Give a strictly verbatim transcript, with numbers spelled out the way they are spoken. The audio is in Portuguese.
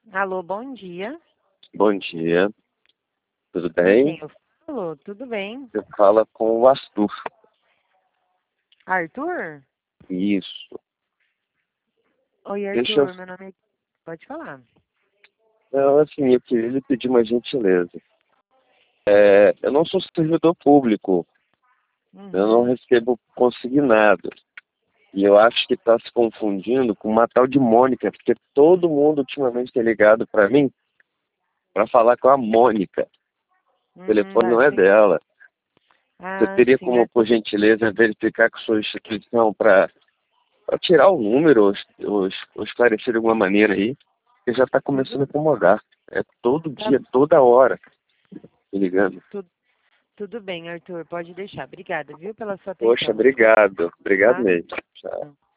Alô, bom dia. Bom dia, tudo Com quem bem? eu falo? Tudo bem. Você fala com o Arthur. Arthur? Isso. Oi, Deixa eu... Arthur, meu nome é... Pode falar. Não, assim, eu queria lhe pedir uma gentileza. É, eu não sou servidor público, eu não Uhum. recebo consignado. E eu acho que está se confundindo com uma tal de Mônica, porque todo mundo ultimamente tem ligado para mim para falar com a Mônica. O Hum, telefone ah, não é sim. dela. Você Ah, teria sim, como, por Arthur. gentileza, verificar com sua instituição para tirar o número ou, ou, ou esclarecer de alguma maneira aí? Porque já está começando Tudo, a incomodar. É todo tá, dia, toda hora, me ligando. tudo, tudo bem, Arthur. Pode deixar. Obrigada, viu, pela sua Poxa, atenção. obrigado. Obrigado Tá? mesmo. Tchau.